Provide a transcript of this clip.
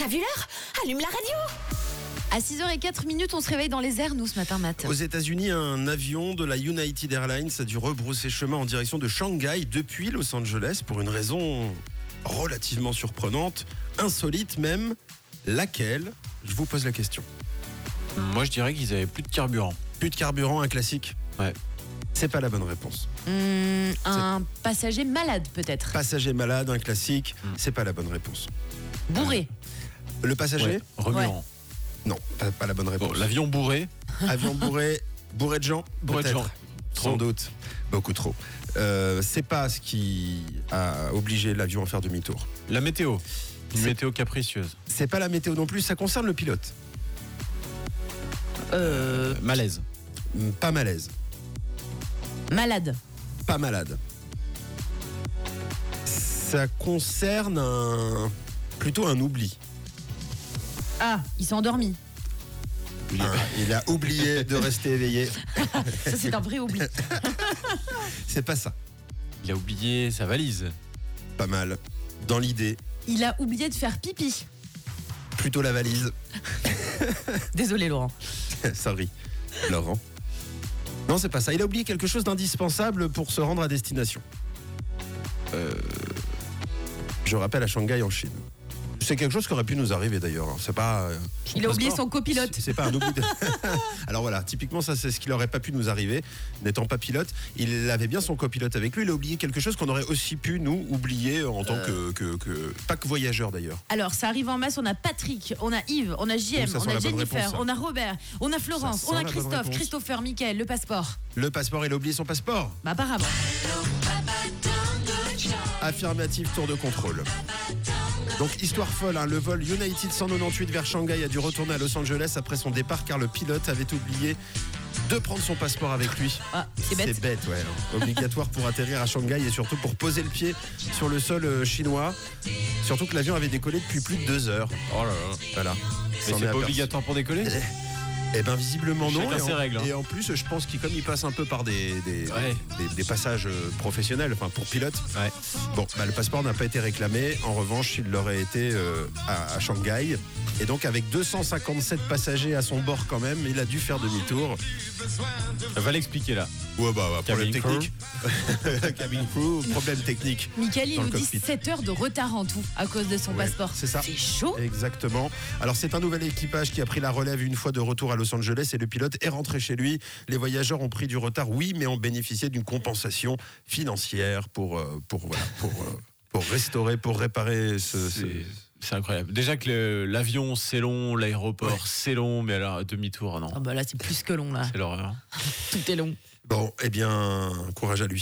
T'as vu l'heure? Allume la radio. À 6h04, on se réveille dans les airs, nous, ce matin, Matt. Aux États-Unis, un avion de la United Airlines a dû rebrousser chemin en direction de Shanghai depuis Los Angeles pour une raison relativement surprenante, insolite même. Laquelle? Je vous pose la question. Moi, je dirais qu'ils avaient plus de carburant. Plus de carburant, un classique? Ouais. C'est pas la bonne réponse. Un passager malade, peut-être. Passager malade, un classique, c'est pas la bonne réponse. Bourré. Le passager? Remuant. Non, pas la bonne réponse. Bon, l'avion bourré. Avion bourré de gens? Bourré de Peut-être. gens. Sans doute. Beaucoup trop. C'est pas ce qui a obligé l'avion à faire demi-tour. La météo. Une C'est- météo capricieuse. C'est pas la météo non plus, ça concerne le pilote. Malaise. Pas malaise, Malade. pas malade. Ça concerne plutôt un oubli. Ah, il s'est endormi. Il a oublié de rester éveillé. Ça, c'est un vrai oubli. C'est pas ça. Il a oublié sa valise. Pas mal. Dans l'idée, Il a oublié de faire pipi. plutôt la valise. Désolé, Laurent. Sorry, Laurent. Non, c'est pas ça. Il a oublié quelque chose d'indispensable pour se rendre à destination. Je rappelle, à Shanghai, en Chine. C'est quelque chose qui aurait pu nous arriver d'ailleurs. C'est pas. Il a oublié passeport. son copilote. C'est pas un oubli. Alors voilà, typiquement, ça, c'est ce qui n'aurait pas pu nous arriver, n'étant pas pilote. Il avait bien son copilote avec lui. Il a oublié quelque chose qu'on aurait aussi pu nous oublier en tant que pas que voyageur d'ailleurs. Alors, ça arrive en masse. On a Patrick, on a Yves, on a JM, Ça sent on a la bonne Jennifer, réponse, ça. on a Robert, on a Florence, Ça on sent a la bonne Christophe, réponse. Christopher, Mickaël, le passeport. Le passeport, il a oublié son passeport. Bah, apparemment. Affirmative, tour de contrôle. Donc histoire folle, le vol United 198 vers Shanghai a dû retourner à Los Angeles après son départ car le pilote avait oublié de prendre son passeport avec lui. Ah, c'est bête. C'est bête, ouais. Obligatoire pour atterrir à Shanghai et surtout pour poser le pied sur le sol chinois. Surtout que l'avion avait décollé depuis plus de 2 heures. Oh là là. Voilà. Mais S'en c'est est pas aperçu. obligatoire pour décoller. Eh ben visiblement non. Chacun ses règles, hein. Et en plus, je pense qu'il comme il passe un peu par des passages professionnels, enfin pour pilote. Ouais. Bon, le passeport n'a pas été réclamé. En revanche, il l'aurait été à Shanghai. Et donc, avec 257 passagers à son bord quand même, il a dû faire demi-tour. Va l'expliquer là. Ouais, problème Cabin crew. technique. Cabin crew, problème technique. Mickaël, il Dans nous le dit cockpit. 7 heures de retard en tout à cause de son Ouais, passeport. c'est ça. C'est chaud. Exactement. Alors, c'est un nouvel équipage qui a pris la relève une fois de retour à Los Angeles et le pilote est rentré chez lui. Les voyageurs ont pris du retard, oui, mais ont bénéficié d'une compensation financière pour restaurer, pour réparer C'est incroyable. Déjà que l'avion, c'est long, l'aéroport, c'est long, mais alors demi-tour, non. Ah bah là, c'est plus que long, là. C'est l'horreur. Tout est long. Bon, eh bien, courage à lui.